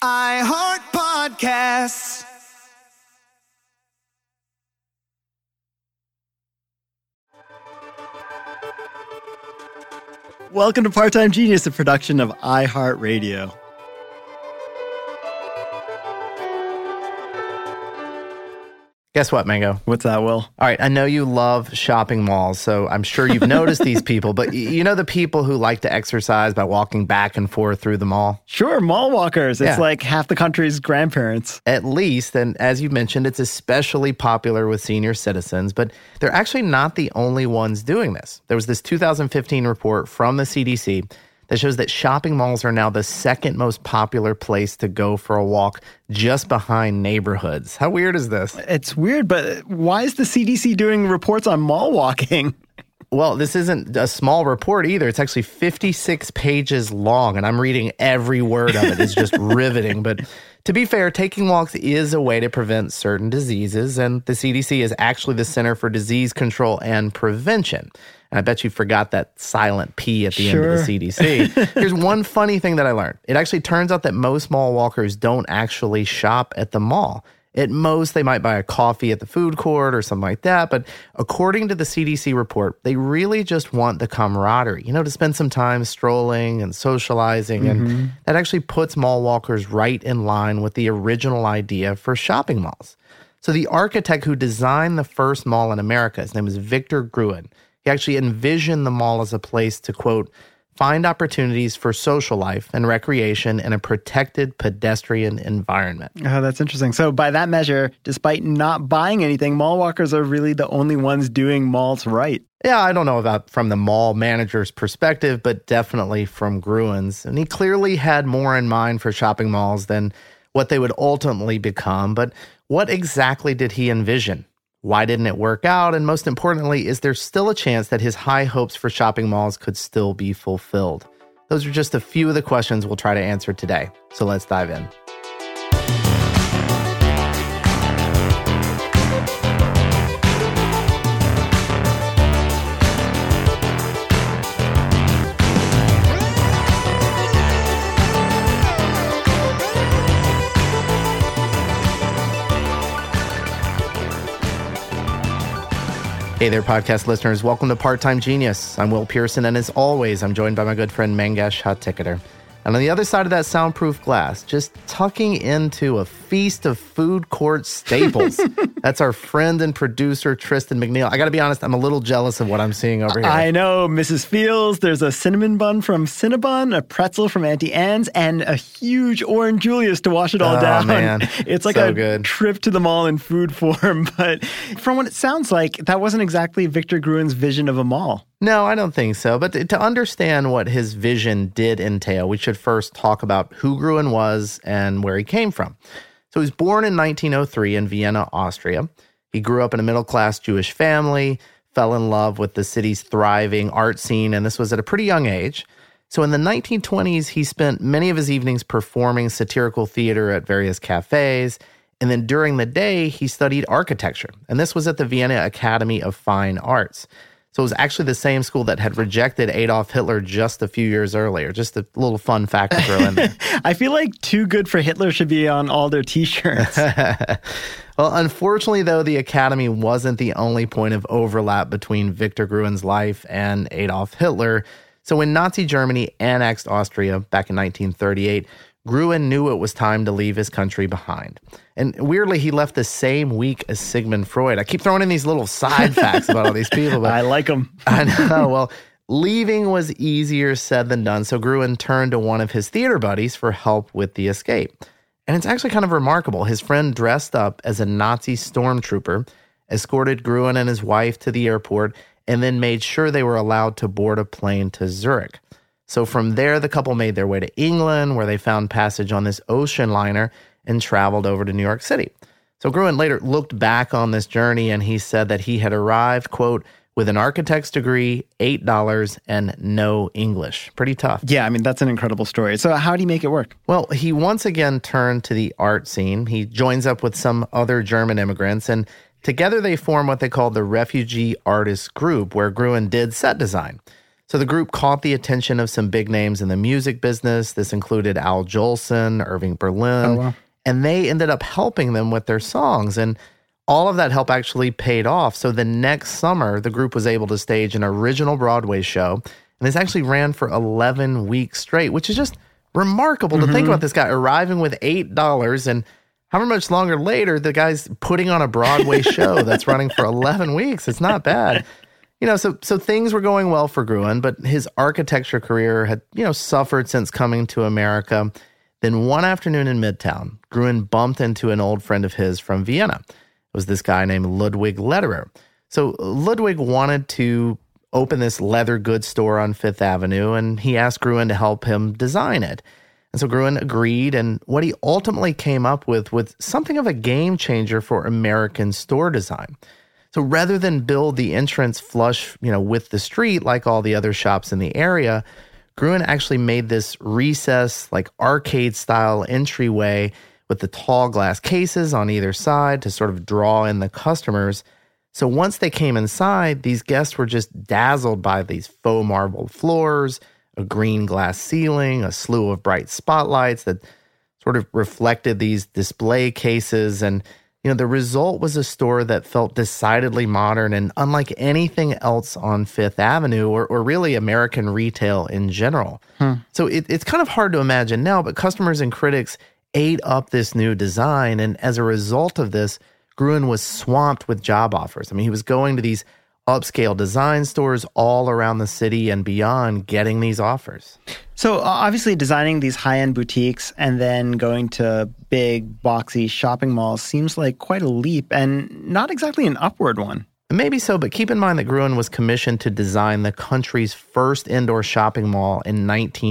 I Heart Podcasts. Welcome to Part-Time Genius, a production of iHeartRadio. Guess what, Mango? What's that, Will? All right, I know you love shopping malls, so I'm sure you've noticed these people, but you know the people who like to exercise by walking back and forth through the mall? Sure, mall walkers. It's Yeah. like half the country's grandparents. At least, and as you mentioned, it's especially popular with senior citizens, but they're actually not the only ones doing this. There was this 2015 report from the CDC that shows that shopping malls are now the second most popular place to go for a walk, just behind neighborhoods. How weird is this? It's weird, but why is the CDC doing reports on mall walking? Well, this isn't a small report either. It's actually 56 pages long, and I'm reading every word of it. It's just riveting. But to be fair, taking walks is a way to prevent certain diseases, and the CDC is actually the Center for Disease Control and Prevention. And I bet you forgot that silent P at the end of the CDC. Here's one funny thing that I learned. It actually turns out that most mall walkers don't actually shop at the mall. At most, they might buy a coffee at the food court or something like that. But according to the CDC report, they really just want the camaraderie, to spend some time strolling and socializing. And that actually puts mall walkers right in line with the original idea for shopping malls. So the architect who designed the first mall in America, his name is Victor Gruen. He actually envisioned the mall as a place to, quote, find opportunities for social life and recreation in a protected pedestrian environment. Oh, that's interesting. So by that measure, despite not buying anything, mall walkers are really the only ones doing malls right. Yeah, I don't know about from the mall manager's perspective, but definitely from Gruen's. And he clearly had more in mind for shopping malls than what they would ultimately become. But what exactly did he envision? Why didn't it work out? And most importantly, is there still a chance that his high hopes for shopping malls could still be fulfilled? Those are just a few of the questions we'll try to answer today. So let's dive in. Hey there, podcast listeners. Welcome to Part-Time Genius. I'm Will Pearson, and as always, I'm joined by my good friend Mangesh Hattikudur. And on the other side of that soundproof glass, just tucking into a feast of food court staples, that's our friend and producer, Tristan McNeil. I got to be honest, I'm a little jealous of what I'm seeing over here. I know, Mrs. Fields. There's a cinnamon bun from Cinnabon, a pretzel from Auntie Anne's, and a huge orange Julius to wash it all down. Man. It's like so good. Trip to the mall in food form. But from what it sounds like, that wasn't exactly Victor Gruen's vision of a mall. No, I don't think so. But to understand what his vision did entail, we should first talk about who Gruen was and where he came from. So he was born in 1903 in Vienna, Austria. He grew up in a middle-class Jewish family, fell in love with the city's thriving art scene, and this was at a pretty young age. So in the 1920s, he spent many of his evenings performing satirical theater at various cafes. And then during the day, he studied architecture. And this was at the Vienna Academy of Fine Arts. So it was actually the same school that had rejected Adolf Hitler just a few years earlier. Just a little fun fact to throw in there. I feel like Too Good for Hitler should be on all their T-shirts. Well, unfortunately, though, the Academy wasn't the only point of overlap between Victor Gruen's life and Adolf Hitler. So when Nazi Germany annexed Austria back in 1938, Gruen knew it was time to leave his country behind. And weirdly, he left the same week as Sigmund Freud. I keep throwing in these little side facts about all these people. But I like them. I know. Well, leaving was easier said than done, so Gruen turned to one of his theater buddies for help with the escape. And it's actually kind of remarkable. His friend dressed up as a Nazi stormtrooper, escorted Gruen and his wife to the airport, and then made sure they were allowed to board a plane to Zurich. So from there, the couple made their way to England, where they found passage on this ocean liner and traveled over to New York City. So Gruen later looked back on this journey, and he said that he had arrived, quote, with an architect's degree, $8, and no English. Pretty tough. Yeah, I mean, that's an incredible story. So how did he make it work? Well, he once again turned to the art scene. He joins up with some other German immigrants, and together they form what they called the Refugee Artists Group, where Gruen did set design. So the group caught the attention of some big names in the music business. This included Al Jolson, Irving Berlin, and they ended up helping them with their songs. And all of that help actually paid off. So the next summer, the group was able to stage an original Broadway show. And this actually ran for 11 weeks straight, which is just remarkable to think about this guy arriving with $8 and however much longer later, the guy's putting on a Broadway show that's running for 11 weeks. It's not bad. So things were going well for Gruen, but his architecture career had, suffered since coming to America. Then one afternoon in Midtown, Gruen bumped into an old friend of his from Vienna. It was this guy named Ludwig Lederer. So Ludwig wanted to open this leather goods store on Fifth Avenue, and he asked Gruen to help him design it. And so Gruen agreed, and what he ultimately came up with was something of a game changer for American store design. So rather than build the entrance flush, with the street like all the other shops in the area, Gruen actually made this recessed, like arcade-style entryway with the tall glass cases on either side to sort of draw in the customers. So once they came inside, these guests were just dazzled by these faux marble floors, a green glass ceiling, a slew of bright spotlights that sort of reflected these display cases. And the result was a store that felt decidedly modern and unlike anything else on Fifth Avenue or really American retail in general. So it's kind of hard to imagine now, but customers and critics ate up this new design. And as a result of this, Gruen was swamped with job offers. I mean, he was going to these upscale design stores all around the city and beyond getting these offers. So obviously designing these high-end boutiques and then going to big, boxy shopping malls seems like quite a leap and not exactly an upward one. Maybe so, but keep in mind that Gruen was commissioned to design the country's first indoor shopping mall in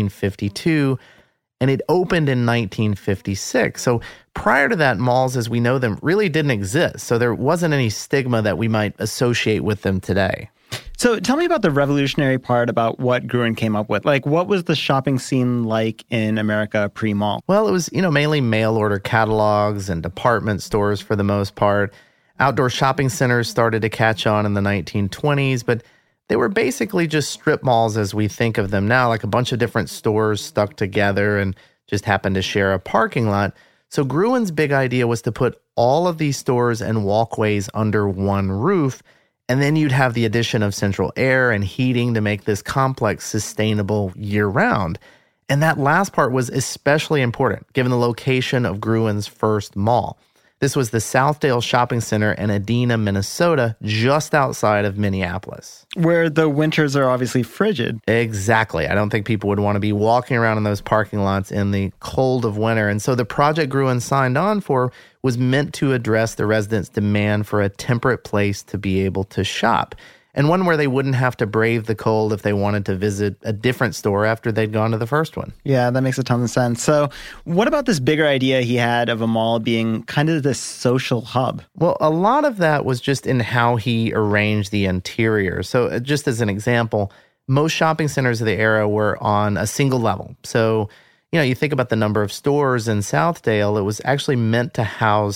1952, and it opened in 1956. So prior to that, malls as we know them really didn't exist. So there wasn't any stigma that we might associate with them today. So tell me about the revolutionary part about what Gruen came up with. Like, what was the shopping scene like in America pre-mall? Well, it was, mainly mail order catalogs and department stores for the most part. Outdoor shopping centers started to catch on in the 1920s, but they were basically just strip malls as we think of them now, like a bunch of different stores stuck together and just happened to share a parking lot. So Gruen's big idea was to put all of these stores and walkways under one roof, and then you'd have the addition of central air and heating to make this complex sustainable year-round. And that last part was especially important, given the location of Gruen's first mall. This was the Southdale Shopping Center in Edina, Minnesota, just outside of Minneapolis. Where the winters are obviously frigid. Exactly. I don't think people would want to be walking around in those parking lots in the cold of winter. And so the project Gruen signed on for was meant to address the residents' demand for a temperate place to be able to shop, and one where they wouldn't have to brave the cold if they wanted to visit a different store after they'd gone to the first one. Yeah, that makes a ton of sense. So what about this bigger idea he had of a mall being kind of this social hub? Well, a lot of that was just in how he arranged the interior. So just as an example, most shopping centers of the era were on a single level. So, you think about the number of stores in Southdale, it was actually meant to house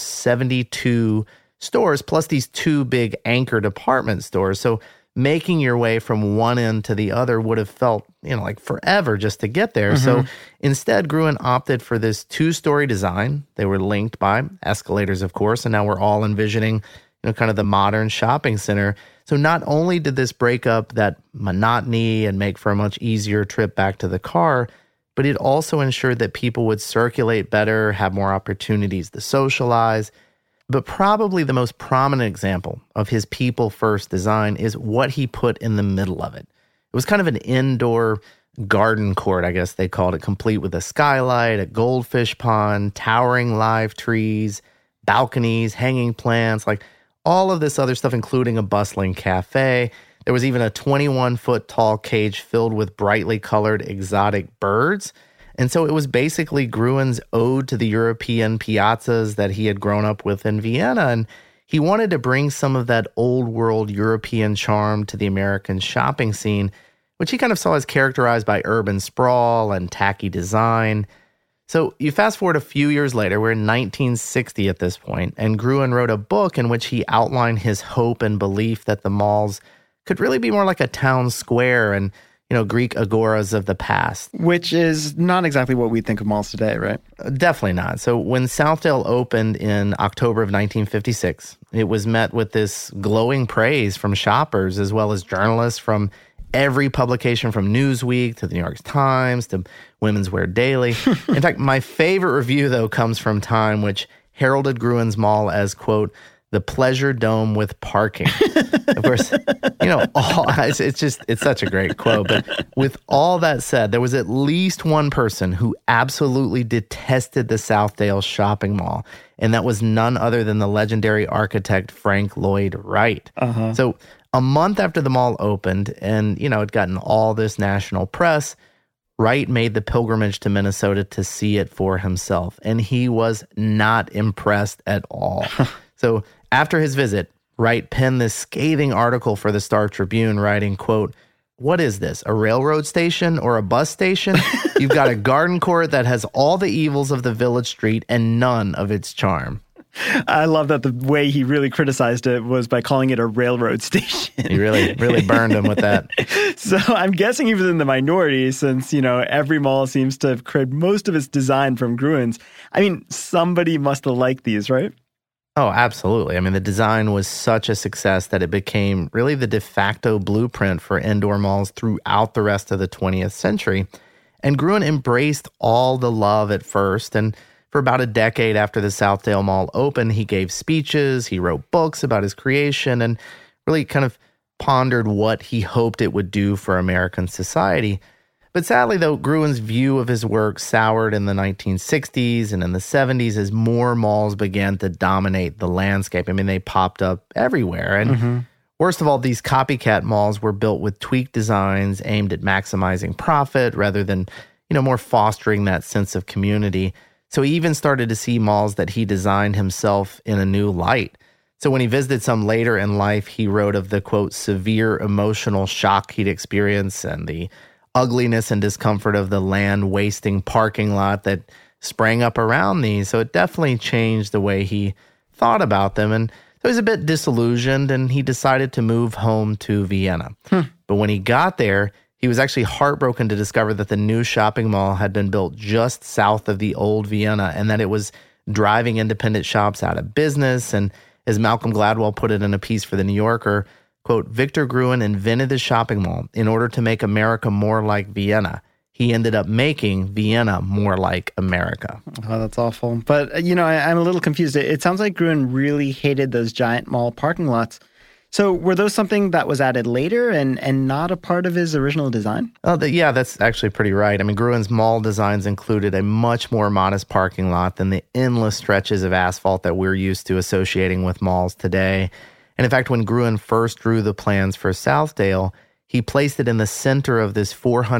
72 stores, plus these two big anchor department stores. So making your way from one end to the other would have felt, like forever just to get there. So instead, Gruen opted for this two-story design. They were linked by escalators, of course, and now we're all envisioning, kind of the modern shopping center. So not only did this break up that monotony and make for a much easier trip back to the car, but it also ensured that people would circulate better, have more opportunities to socialize. But probably the most prominent example of his people-first design is what he put in the middle of it. It was kind of an indoor garden court, I guess they called it, complete with a skylight, a goldfish pond, towering live trees, balconies, hanging plants, like all of this other stuff, including a bustling cafe. There was even a 21-foot tall cage filled with brightly colored exotic birds. And so it was basically Gruen's ode to the European piazzas that he had grown up with in Vienna. And he wanted to bring some of that old world European charm to the American shopping scene, which he kind of saw as characterized by urban sprawl and tacky design. So you fast forward a few years later, we're in 1960 at this point, and Gruen wrote a book in which he outlined his hope and belief that the malls could really be more like a town square and Greek agoras of the past. Which is not exactly what we think of malls today, right? Definitely not. So when Southdale opened in October of 1956, it was met with this glowing praise from shoppers as well as journalists from every publication, from Newsweek to the New York Times to Women's Wear Daily. In fact, my favorite review, though, comes from Time, which heralded Gruen's Mall as, quote, the pleasure dome with parking. Of course, it's such a great quote. But with all that said, there was at least one person who absolutely detested the Southdale shopping mall, and that was none other than the legendary architect Frank Lloyd Wright. So a month after the mall opened and, it'd gotten all this national press, Wright made the pilgrimage to Minnesota to see it for himself, and he was not impressed at all. So after his visit, Wright penned this scathing article for the Star Tribune, writing, quote, "What is this, a railroad station or a bus station? You've got a garden court that has all the evils of the village street and none of its charm." I love that the way he really criticized it was by calling it a railroad station. He really burned him with that. So I'm guessing he was in the minority since, every mall seems to have cribed most of its design from Gruen's. I mean, somebody must have liked these, right? Oh, absolutely. I mean, the design was such a success that it became really the de facto blueprint for indoor malls throughout the rest of the 20th century. And Gruen embraced all the love at first, and for about a decade after the Southdale Mall opened, he gave speeches, he wrote books about his creation, and really kind of pondered what he hoped it would do for American society. But sadly, though, Gruen's view of his work soured in the 1960s and in the 70s as more malls began to dominate the landscape. I mean, they popped up everywhere. And worst of all, these copycat malls were built with tweaked designs aimed at maximizing profit rather than, more fostering that sense of community. So he even started to see malls that he designed himself in a new light. So when he visited some later in life, he wrote of the, quote, severe emotional shock he'd experienced and the ugliness and discomfort of the land-wasting parking lot that sprang up around these. So it definitely changed the way he thought about them. And so he was a bit disillusioned, and he decided to move home to Vienna. But when he got there, he was actually heartbroken to discover that the new shopping mall had been built just south of the old Vienna and that it was driving independent shops out of business. And as Malcolm Gladwell put it in a piece for The New Yorker, quote, Victor Gruen invented the shopping mall in order to make America more like Vienna. He ended up making Vienna more like America. Oh, that's awful. But, I'm a little confused. It sounds like Gruen really hated those giant mall parking lots. So were those something that was added later and not a part of his original design? Yeah, that's actually pretty right. I mean, Gruen's mall designs included a much more modest parking lot than the endless stretches of asphalt that we're used to associating with malls today. And in fact, when Gruen first drew the plans for Southdale, he placed it in the center of this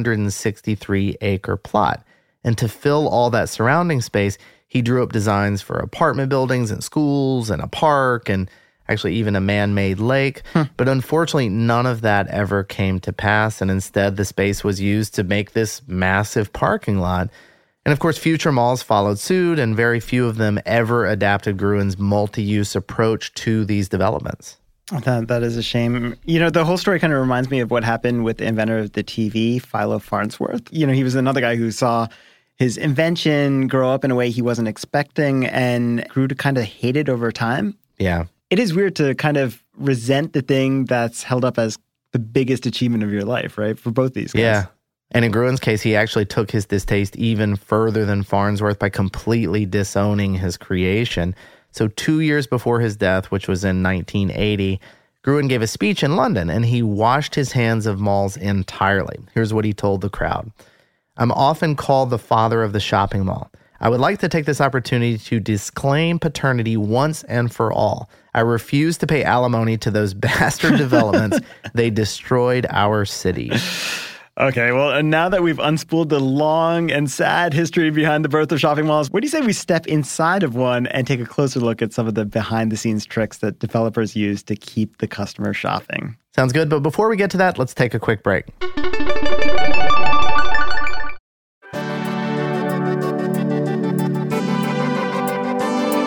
463-acre plot. And to fill all that surrounding space, he drew up designs for apartment buildings and schools and a park and actually even a man-made lake. But unfortunately, none of that ever came to pass. And instead, the space was used to make this massive parking lot. And of course, future malls followed suit, and very few of them ever adapted Gruen's multi-use approach to these developments. That is a shame. The whole story kind of reminds me of what happened with the inventor of the TV, Philo Farnsworth. He was another guy who saw his invention grow up in a way he wasn't expecting and grew to kind of hate it over time. Yeah. It is weird to kind of resent the thing that's held up as the biggest achievement of your life, right? For both these guys. Yeah. And in Gruen's case, he actually took his distaste even further than Farnsworth by completely disowning his creation. So 2 years before his death, which was in 1980, Gruen gave a speech in London, and he washed his hands of malls entirely. Here's what he told the crowd. I'm often called the father of the shopping mall. I would like to take this opportunity to disclaim paternity once and for all. I refuse to pay alimony to those bastard developments. They destroyed our city. Okay, well, and now that we've unspooled the long and sad history behind the birth of shopping malls, what do you say we step inside of one and take a closer look at some of the behind-the-scenes tricks that developers use to keep the customer shopping? Sounds good, but before we get to that, let's take a quick break.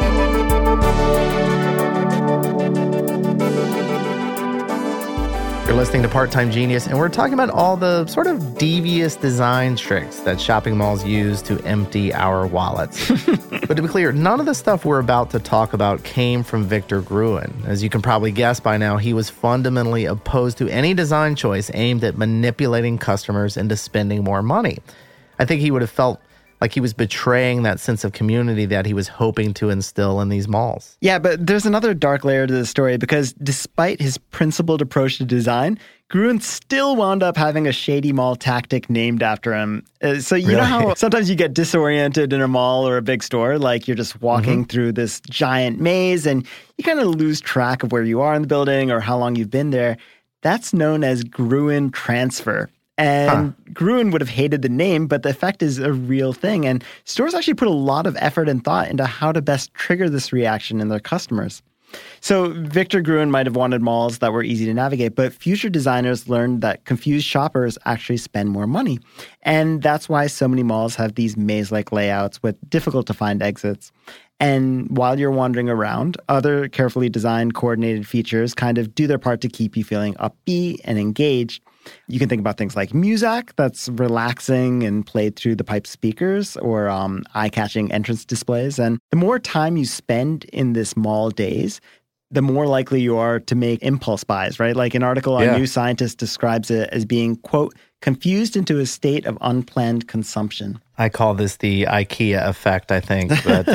You're listening to Part-Time Genius, and we're talking about all the sort of devious design tricks that shopping malls use to empty our wallets. But to be clear, none of the stuff we're about to talk about came from Victor Gruen. As you can probably guess by now, he was fundamentally opposed to any design choice aimed at manipulating customers into spending more money. I think he would have felt like he was betraying that sense of community that he was hoping to instill in these malls. Yeah, but there's another dark layer to the story because despite his principled approach to design, Gruen still wound up having a shady mall tactic named after him. So you know how sometimes you get disoriented in a mall or a big store, like you're just walking through this giant maze and you kind of lose track of where you are in the building or how long you've been there. That's known as Gruen transfer. And Gruen would have hated the name, but the effect is a real thing. And stores actually put a lot of effort and thought into how to best trigger this reaction in their customers. So Victor Gruen might have wanted malls that were easy to navigate, but future designers learned that confused shoppers actually spend more money. And that's why so many malls have these maze-like layouts with difficult-to-find exits. And while you're wandering around, other carefully designed, coordinated features kind of do their part to keep you feeling upbeat and engaged. You can think about things like Muzak, that's relaxing and played through the pipe speakers, or eye-catching entrance displays. And the more time you spend in this mall days, the more likely you are to make impulse buys, right? Like an article on New Scientist describes it as being, quote, confused into a state of unplanned consumption. I call this the IKEA effect, I think. But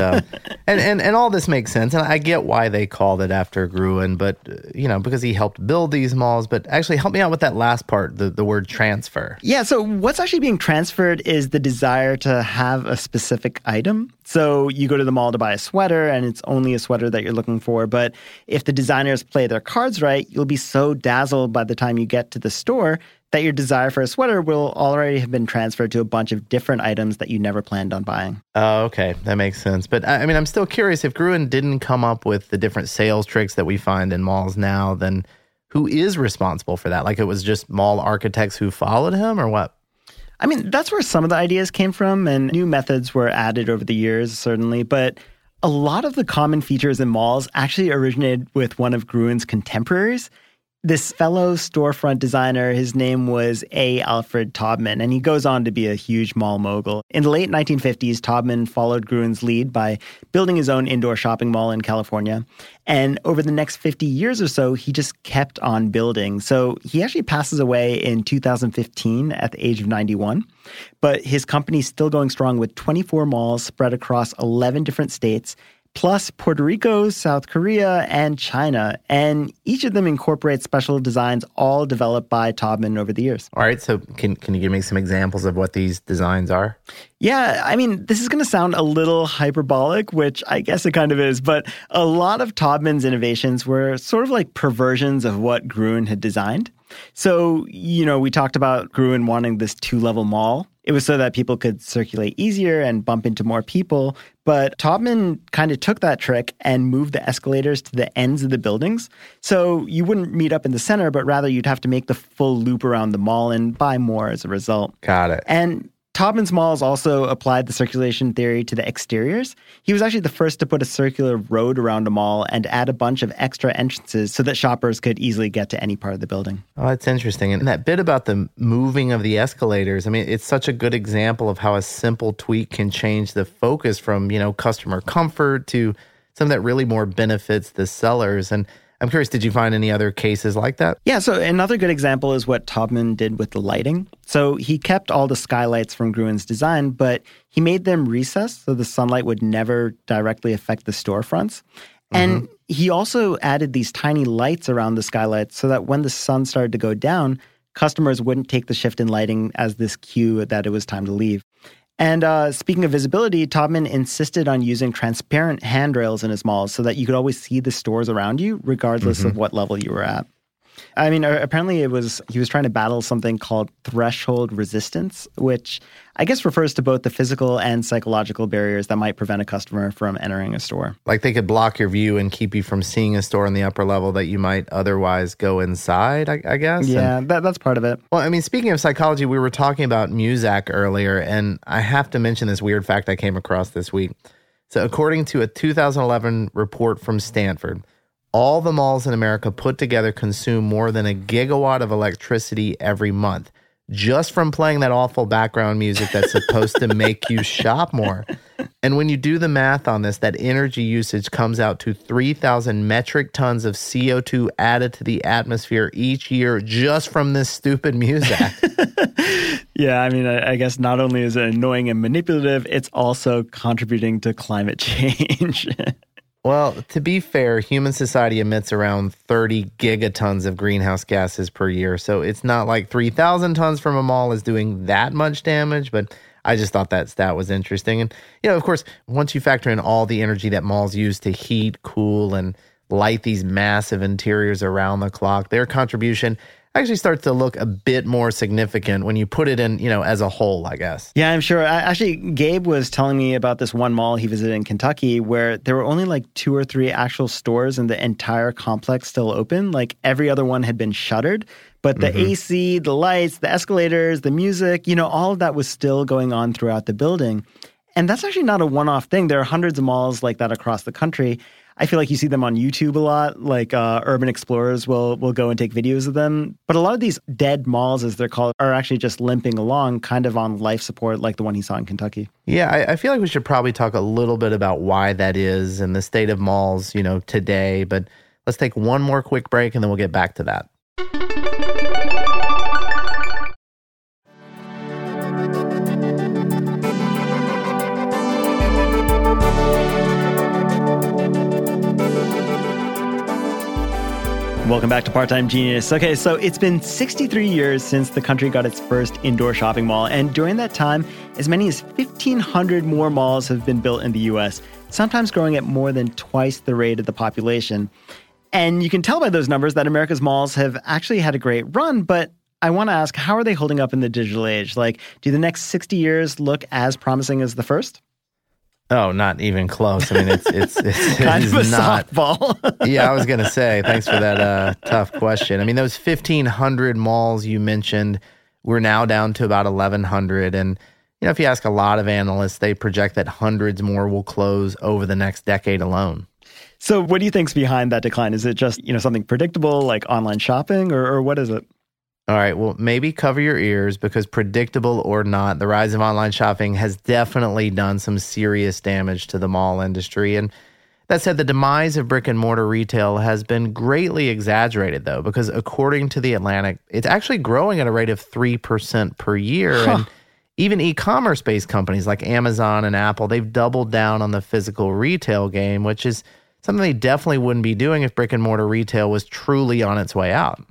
and all this makes sense. And I get why they called it after Gruen, but, because he helped build these malls. But actually, help me out with that last part, the word transfer. Yeah, so what's actually being transferred is the desire to have a specific item. So you go to the mall to buy a sweater, and it's only a sweater that you're looking for. But if the designers play their cards right, you'll be so dazzled by the time you get to the store that your desire for a sweater will already have been transferred to a bunch of different items that you never planned on buying. Oh, okay. That makes sense. But I mean, I'm still curious, if Gruen didn't come up with the different sales tricks that we find in malls now, then who is responsible for that? Like it was just mall architects who followed him or what? I mean, that's where some of the ideas came from, and new methods were added over the years, certainly. But a lot of the common features in malls actually originated with one of Gruen's contemporaries. This fellow storefront designer, his name was A. Alfred Taubman, and he goes on to be a huge mall mogul. In the late 1950s, Taubman followed Gruen's lead by building his own indoor shopping mall in California. And over the next 50 years or so, he just kept on building. So he actually passes away in 2015 at the age of 91. But his company's still going strong with 24 malls spread across 11 different states, plus Puerto Rico, South Korea, and China. And each of them incorporates special designs all developed by Taubman over the years. All right, so can you give me some examples of what these designs are? Yeah, I mean, this is going to sound a little hyperbolic, which I guess it kind of is, but a lot of Taubman's innovations were sort of like perversions of what Gruen had designed. So, we talked about Gruen wanting this 2-level mall. It was so that people could circulate easier and bump into more people. But Taubman kind of took that trick and moved the escalators to the ends of the buildings. So you wouldn't meet up in the center, but rather you'd have to make the full loop around the mall and buy more as a result. Got it. And Taubman's malls also applied the circulation theory to the exteriors. He was actually the first to put a circular road around a mall and add a bunch of extra entrances so that shoppers could easily get to any part of the building. Oh, that's interesting. And that bit about the moving of the escalators, I mean, it's such a good example of how a simple tweak can change the focus from, customer comfort to something that really more benefits the sellers. And I'm curious, did you find any other cases like that? Yeah, so another good example is what Taubman did with the lighting. So he kept all the skylights from Gruen's design, but he made them recessed so the sunlight would never directly affect the storefronts. And he also added these tiny lights around the skylights so that when the sun started to go down, customers wouldn't take the shift in lighting as this cue that it was time to leave. And speaking of visibility, Taubman insisted on using transparent handrails in his malls so that you could always see the stores around you, regardless of what level you were at. I mean, apparently he was trying to battle something called threshold resistance, which I guess refers to both the physical and psychological barriers that might prevent a customer from entering a store. Like they could block your view and keep you from seeing a store on the upper level that you might otherwise go inside, I guess? Yeah, that's part of it. Well, I mean, speaking of psychology, we were talking about Muzak earlier, and I have to mention this weird fact I came across this week. So according to a 2011 report from Stanford, All the malls in America put together consume more than a gigawatt of electricity every month, just from playing that awful background music that's supposed to make you shop more. And when you do the math on this, that energy usage comes out to 3,000 metric tons of CO2 added to the atmosphere each year just from this stupid music. Yeah, I mean, I guess not only is it annoying and manipulative, it's also contributing to climate change. Well, to be fair, human society emits around 30 gigatons of greenhouse gases per year. So it's not like 3,000 tons from a mall is doing that much damage, but I just thought that stat was interesting. And, of course, once you factor in all the energy that malls use to heat, cool, and light these massive interiors around the clock, their contribution actually starts to look a bit more significant when you put it in, as a whole, I guess. Yeah, I'm sure. Actually, Gabe was telling me about this one mall he visited in Kentucky where there were only like 2 or 3 actual stores and the entire complex still open. Like every other one had been shuttered. But the AC, the lights, the escalators, the music, all of that was still going on throughout the building. And that's actually not a one-off thing. There are hundreds of malls like that across the country. I feel like you see them on YouTube a lot, like urban explorers will go and take videos of them. But a lot of these dead malls, as they're called, are actually just limping along, kind of on life support like the one he saw in Kentucky. Yeah, I feel like we should probably talk a little bit about why that is and the state of malls, today. But let's take one more quick break and then we'll get back to that. Welcome back to Part-Time Genius. Okay, so it's been 63 years since the country got its first indoor shopping mall, and during that time, as many as 1,500 more malls have been built in the U.S., sometimes growing at more than twice the rate of the population. And you can tell by those numbers that America's malls have actually had a great run, but I want to ask, how are they holding up in the digital age? Like, do the next 60 years look as promising as the first? Oh, not even close. I mean, it's kind of a softball. Yeah, I was going to say, thanks for that tough question. I mean, those 1,500 malls you mentioned, we're now down to about 1,100. And, if you ask a lot of analysts, they project that hundreds more will close over the next decade alone. So what do you think's behind that decline? Is it just, something predictable like online shopping or what is it? All right, well, maybe cover your ears because predictable or not, the rise of online shopping has definitely done some serious damage to the mall industry. And that said, the demise of brick and mortar retail has been greatly exaggerated, though, because according to The Atlantic, it's actually growing at a rate of 3% per year. And even e-commerce-based companies like Amazon and Apple, they've doubled down on the physical retail game, which is something they definitely wouldn't be doing if brick and mortar retail was truly on its way out.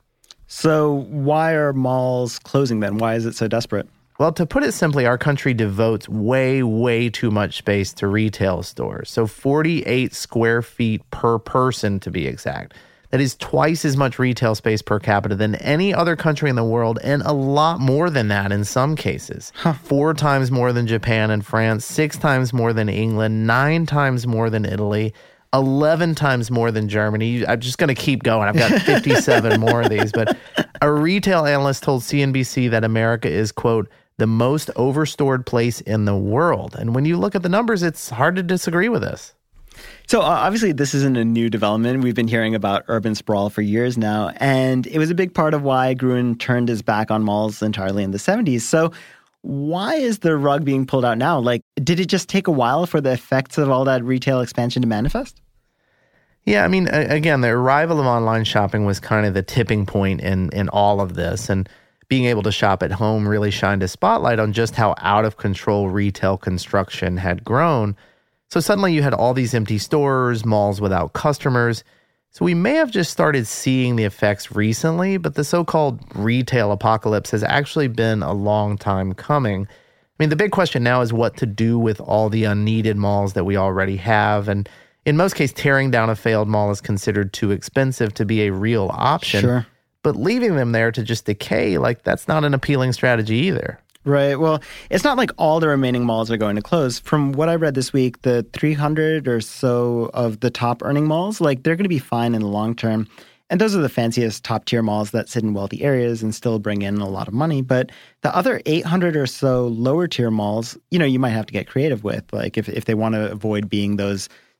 So why are malls closing then? Why is it so desperate? Well, to put it simply, our country devotes way, way too much space to retail stores. So 48 square feet per person, to be exact. That is twice as much retail space per capita than any other country in the world, and a lot more than that in some cases. 4 times more than Japan and France, 6 times more than England, 9 times more than Italy, 11 times more than Germany. I'm just going to keep going. I've got 57 more of these. But a retail analyst told CNBC that America is, quote, the most overstored place in the world. And when you look at the numbers, it's hard to disagree with this. So obviously, this isn't a new development. We've been hearing about urban sprawl for years now. And it was a big part of why Gruen turned his back on malls entirely in the 70s. So why is the rug being pulled out now? Like, did it just take a while for the effects of all that retail expansion to manifest? Yeah, I mean, again, the arrival of online shopping was kind of the tipping point in all of this. And being able to shop at home really shined a spotlight on just how out of control retail construction had grown. So suddenly you had all these empty stores, malls without customers. So we may have just started seeing the effects recently, but the so-called retail apocalypse has actually been a long time coming. I mean, the big question now is what to do with all the unneeded malls that we already have. And in most cases, tearing down a failed mall is considered too expensive to be a real option. Sure. But leaving them there to just decay, that's not an appealing strategy either. Right. Well, it's not like all the remaining malls are going to close. From what I read this week, the 300 or so of the top earning malls, they're going to be fine in the long term. And those are the fanciest top tier malls that sit in wealthy areas and still bring in a lot of money. But the other 800 or so lower tier malls, you might have to get creative with, if they want to avoid being those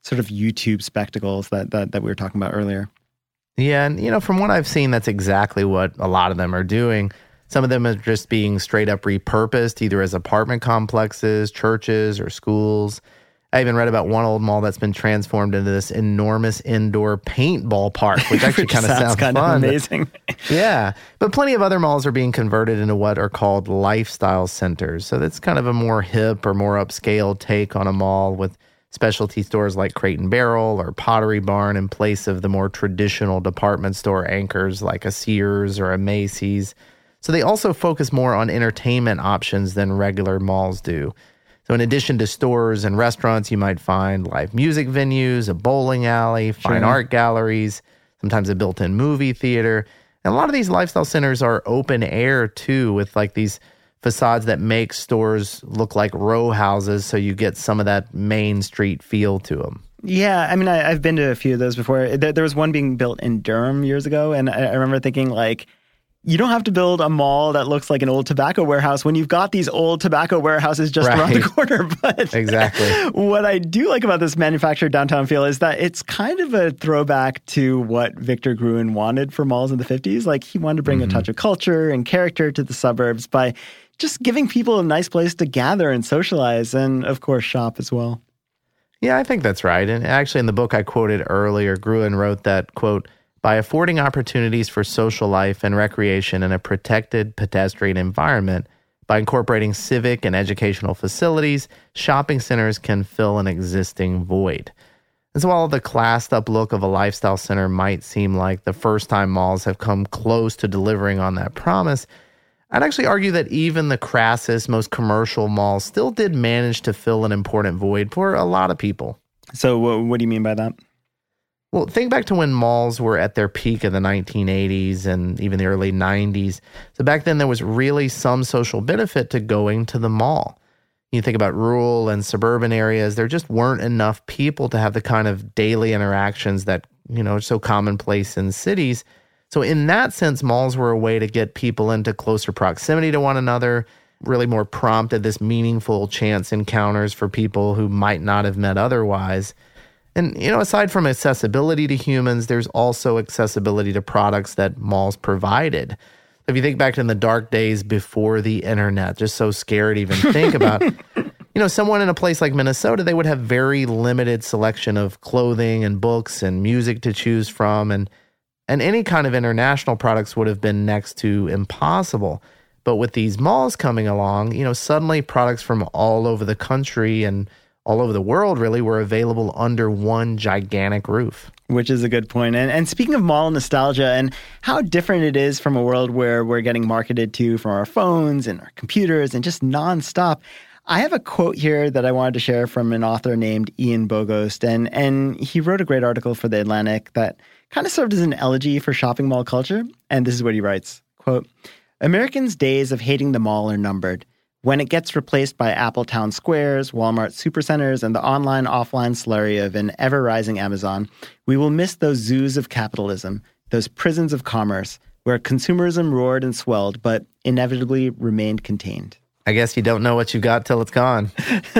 sort of YouTube spectacles that we were talking about earlier. Yeah, and from what I've seen, that's exactly what a lot of them are doing. Some of them are just being straight up repurposed, either as apartment complexes, churches, or schools. I even read about one old mall that's been transformed into this enormous indoor paintball park, which actually kind of sounds kind fun. of amazing. Yeah, but plenty of other malls are being converted into what are called lifestyle centers. So that's kind of a more hip or more upscale take on a mall, with specialty stores like Crate and Barrel or Pottery Barn in place of the more traditional department store anchors like a Sears or a Macy's. So they also focus more on entertainment options than regular malls do. So in addition to stores and restaurants, you might find live music venues, a bowling alley, fine art galleries, sometimes a built-in movie theater. And a lot of these lifestyle centers are open air too, with like these facades that make stores look like row houses, so you get some of that Main Street feel to them. Yeah, I mean, I've been to a few of those before. There was one being built in Durham years ago, and I remember thinking, like, you don't have to build a mall that looks like an old tobacco warehouse when you've got these old tobacco warehouses just around the corner. But exactly. What I do like about this manufactured downtown feel is that it's kind of a throwback to what Victor Gruen wanted for malls in the 50s. Like, he wanted to bring a touch of culture and character to the suburbs by just giving people a nice place to gather and socialize and, of course, shop as well. Yeah, I think that's right. And actually, in the book I quoted earlier, Gruen wrote that, quote, by affording opportunities for social life and recreation in a protected pedestrian environment, by incorporating civic and educational facilities, shopping centers can fill an existing void. And so while the classed up look of a lifestyle center might seem like the first time malls have come close to delivering on that promise, I'd actually argue that even the crassest, most commercial malls still did manage to fill an important void for a lot of people. So what do you mean by that? Well, think back to when malls were at their peak in the 1980s and even the early 90s. So back then, there was really some social benefit to going to the mall. You think about rural and suburban areas, there just weren't enough people to have the kind of daily interactions that, are so commonplace in cities. So in that sense, malls were a way to get people into closer proximity to one another, really more prompted this meaningful chance encounters for people who might not have met otherwise. And, aside from accessibility to humans, there's also accessibility to products that malls provided. If you think back to the dark days before the internet, just so scary to even think about, someone in a place like Minnesota, they would have very limited selection of clothing and books and music to choose from. And any kind of international products would have been next to impossible. But with these malls coming along, suddenly products from all over the country and all over the world really were available under one gigantic roof. Which is a good point. And speaking of mall nostalgia and how different it is from a world where we're getting marketed to from our phones and our computers and just nonstop, I have a quote here that I wanted to share from an author named Ian Bogost. And he wrote a great article for The Atlantic that kind of served as an elegy for shopping mall culture. And this is what he writes, quote, Americans' days of hating the mall are numbered. When it gets replaced by Apple Town Squares, Walmart Supercenters, and the online-offline slurry of an ever-rising Amazon, we will miss those zoos of capitalism, those prisons of commerce, where consumerism roared and swelled, but inevitably remained contained. I guess you don't know what you've got till it's gone.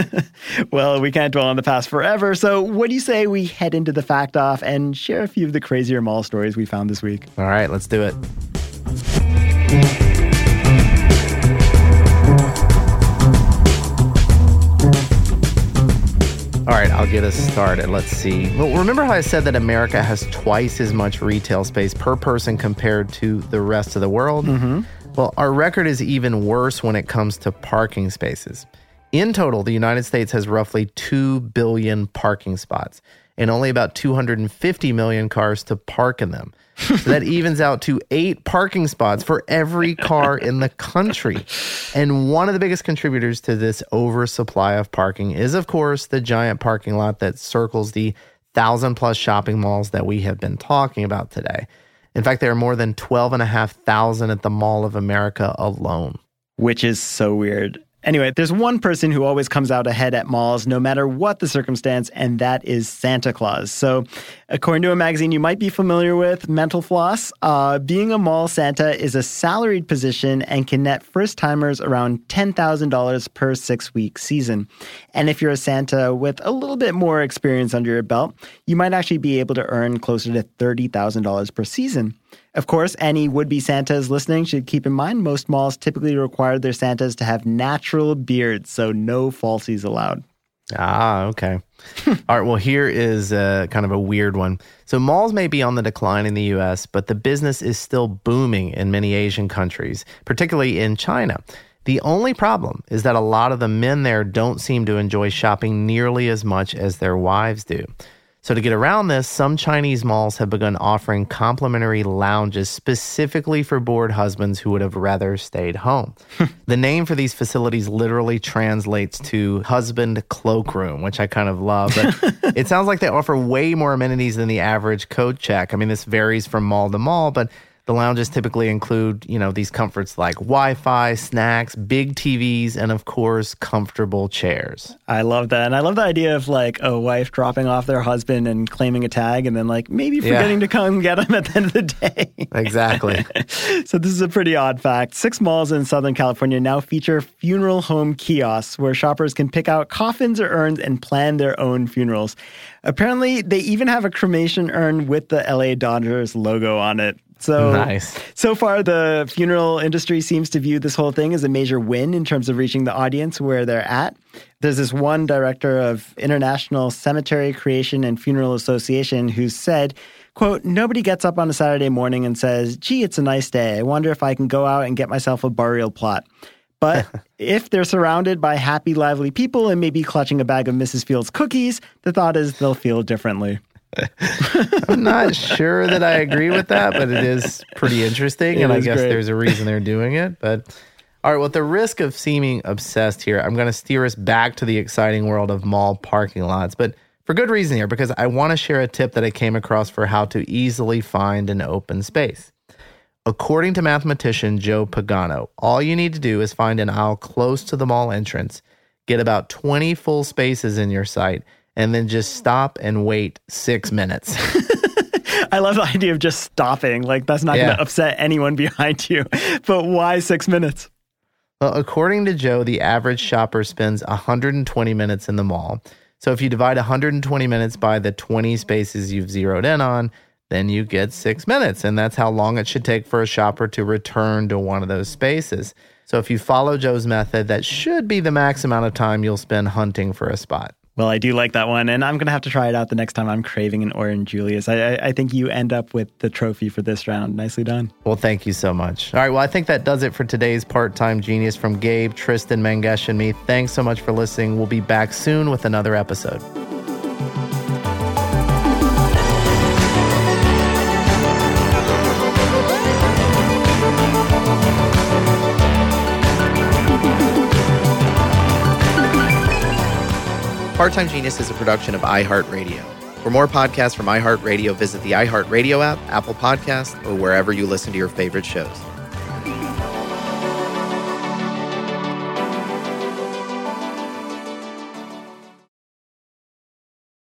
Well, we can't dwell on the past forever, so what do you say we head into the Fact Off and share a few of the crazier mall stories we found this week? All right, let's do it. All right, I'll get us started. Let's see. Well, remember how I said that America has twice as much retail space per person compared to the rest of the world? Mm-hmm. Well, our record is even worse when it comes to parking spaces. In total, the United States has roughly 2 billion parking spots and only about 250 million cars to park in them. So that evens out to 8 parking spots for every car in the country. And one of the biggest contributors to this oversupply of parking is, of course, the giant parking lot that circles the 1,000-plus shopping malls that we have been talking about today. In fact, there are more than 12,500 at the Mall of America alone. Which is so weird. Anyway, there's one person who always comes out ahead at malls no matter what the circumstance, and that is Santa Claus. So according to a magazine you might be familiar with, Mental Floss, being a mall Santa is a salaried position and can net first-timers around $10,000 per 6-week season. And if you're a Santa with a little bit more experience under your belt, you might actually be able to earn closer to $30,000 per season. Of course, any would-be Santas listening should keep in mind most malls typically require their Santas to have natural beards, so no falsies allowed. Ah, okay. All right, well, here is kind of a weird one. So malls may be on the decline in the U.S., but the business is still booming in many Asian countries, particularly in China. The only problem is that a lot of the men there don't seem to enjoy shopping nearly as much as their wives do. So to get around this, some Chinese malls have begun offering complimentary lounges specifically for bored husbands who would have rather stayed home. The name for these facilities literally translates to husband cloakroom, which I kind of love. But it sounds like they offer way more amenities than the average coat check. I mean, this varies from mall to mall, but the lounges typically include, these comforts like Wi-Fi, snacks, big TVs, and of course, comfortable chairs. I love that. And I love the idea of like a wife dropping off their husband and claiming a tag and then like maybe forgetting to come get him at the end of the day. Exactly. So this is a pretty odd fact. 6 malls in Southern California now feature funeral home kiosks where shoppers can pick out coffins or urns and plan their own funerals. Apparently, they even have a cremation urn with the LA Dodgers logo on it. So, nice. So far, the funeral industry seems to view this whole thing as a major win in terms of reaching the audience where they're at. There's this one director of International Cemetery Creation and Funeral Association who said, quote, "Nobody gets up on a Saturday morning and says, gee, it's a nice day. I wonder if I can go out and get myself a burial plot. But if they're surrounded by happy, lively people and maybe clutching a bag of Mrs. Fields cookies, the thought is they'll feel differently." I'm not sure that I agree with that, but it is pretty interesting. And I guess there's a reason they're doing it. But all right, well, at the risk of seeming obsessed here, I'm going to steer us back to the exciting world of mall parking lots. But for good reason here, because I want to share a tip that I came across for how to easily find an open space. According to mathematician Joe Pagano, all you need to do is find an aisle close to the mall entrance, get about 20 full spaces in your sight, and then just stop and wait 6 minutes. I love the idea of just stopping. Like, that's not going to upset anyone behind you. But why 6 minutes? Well, according to Joe, the average shopper spends 120 minutes in the mall. So if you divide 120 minutes by the 20 spaces you've zeroed in on, then you get 6 minutes. And that's how long it should take for a shopper to return to one of those spaces. So if you follow Joe's method, that should be the max amount of time you'll spend hunting for a spot. Well, I do like that one, and I'm going to have to try it out the next time I'm craving an Orange Julius. I think you end up with the trophy for this round. Nicely done. Well, thank you so much. All right, well, I think that does it for today's Part-Time Genius from Gabe, Tristan, Mangesh, and me. Thanks so much for listening. We'll be back soon with another episode. Part-Time Genius is a production of iHeartRadio. For more podcasts from iHeartRadio, visit the iHeartRadio app, Apple Podcasts, or wherever you listen to your favorite shows.